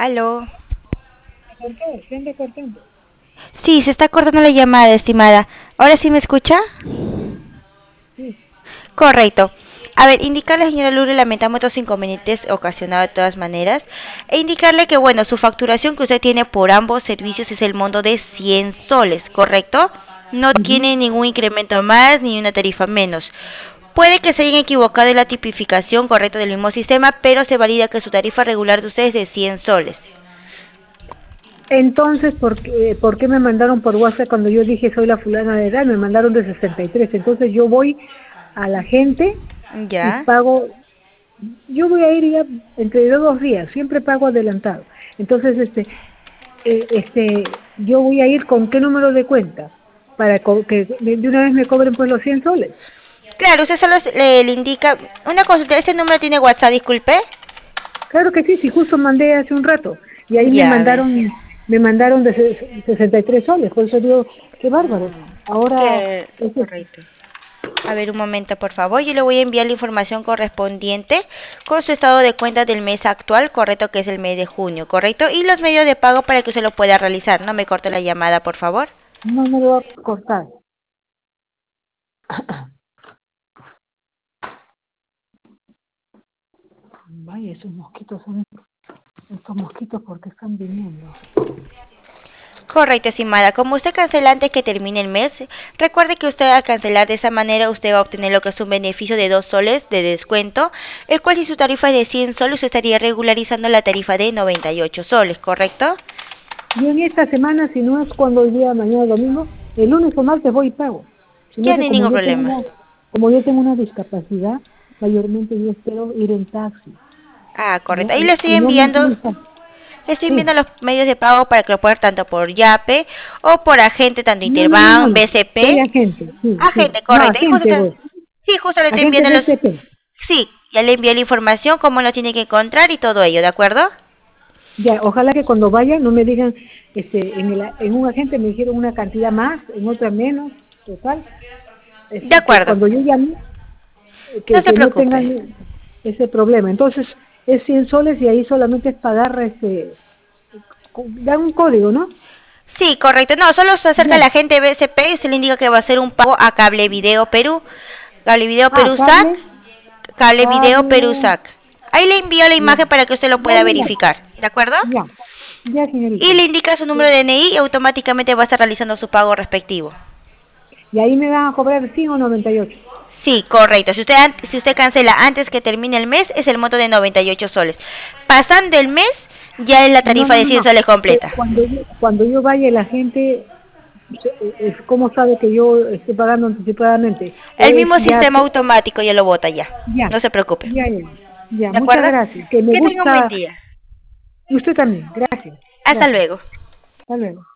Aló. ¿Por qué? ¿Se anda cortando? Sí, se está cortando la llamada, estimada. ¿Ahora sí me escucha? Sí. Correcto. A ver, indicarle, señora Lure, lamentamos estos inconvenientes ocasionados de todas maneras. E indicarle que, bueno, su facturación que usted tiene por ambos servicios es el monto de 100 soles, ¿correcto? No Ujú. tiene ningún incremento más ni una tarifa menos. Puede que se hayan equivocado en la tipificación correcta del mismo sistema, pero se valida que su tarifa regular de ustedes es de 100 soles. Entonces, ¿por qué me mandaron por WhatsApp cuando yo dije soy la fulana de edad? Me mandaron de 63. Entonces yo voy a la gente y ¿Ya? pago. Yo voy a ir ya entre 2 días, siempre pago adelantado. Entonces, yo voy a ir con qué número de cuenta para que de una vez me cobren pues los 100 soles. Claro, usted solo le indica una consulta. ¿Ese número tiene WhatsApp, disculpe? Claro que sí, sí, justo mandé hace un rato y ahí me Ya, a ver. mandaron, me mandaron de 63 soles, por eso digo, qué bárbaro. Ahora, Que ese- correcto. A ver, un momento, por favor. Yo le voy a enviar la información correspondiente con su estado de cuenta del mes actual, correcto, que es el mes de junio, correcto, y los medios de pago para que usted lo pueda realizar. No me corte la llamada, por favor. no me lo va a cortar. Vaya, estos mosquitos porque están viniendo. Correcto, estimada. Como usted cancela antes que termine el mes, recuerde que usted al cancelar de esa manera usted va a obtener lo que es un beneficio de 2 soles de descuento, el cual si su tarifa es de 100 soles, usted estaría regularizando la tarifa de 98 soles, ¿correcto? Y en esta semana, si no es cuando el día mañana domingo, el lunes o martes voy y pago. Sino Ya no que hay ningún problema. como yo tengo una discapacidad, mayormente yo espero ir en taxi, Ah, correcto. ¿no? Ahí Y no me utiliza. le estoy Sí. enviando los medios de pago para que lo puedan tanto por Yape o por agente, tanto No, no, no, no, Interbank, no. Soy BCP. agente, sí, sí. Agente, No, correcto. Y justo agente voy. sí, justo le estoy Agente enviando de los. STP. Sí, ya le envié la información, cómo lo tiene que encontrar y todo ello, ¿de acuerdo? Ya, ojalá que cuando vaya no me digan, en un agente me dijeron una cantidad más, en otra menos, total, De que acuerdo. cuando yo llame, No se que no preocupe. tengan ese problema. Entonces, es 100 soles y ahí solamente es pagar, dan un código, ¿no? Sí, correcto. No, solo se acerca Ya. la gente de BCP y usted le indica que va a hacer un pago a Cable Video Perú. Cable Video Ah, Perú SAC. cable, Cable Video Perú cable, SAC. Ahí le envío la ya, imagen para que usted lo ya, pueda ya, ya, verificar. ¿De acuerdo? ya, ya, Y señorita. le indica su número de DNI y automáticamente va a estar realizando su pago respectivo. Y ahí me van a cobrar 100 o 98. Sí, correcto. Si usted cancela antes que termine el mes, es el monto de 98 soles. Pasando el mes, ya es la No, tarifa no, de no, 100 no. soles completa. Cuando yo vaya, la gente, ¿cómo sabe que yo estoy pagando anticipadamente? El O es mismo ya, sistema automático ya lo bota ya. ya, No se preocupe. ya, ya, ya. ¿De Muchas acuerdo? gracias. Que me Que tenga un buen gusta, día. y usted también. Gracias, Hasta gracias. luego. Hasta luego.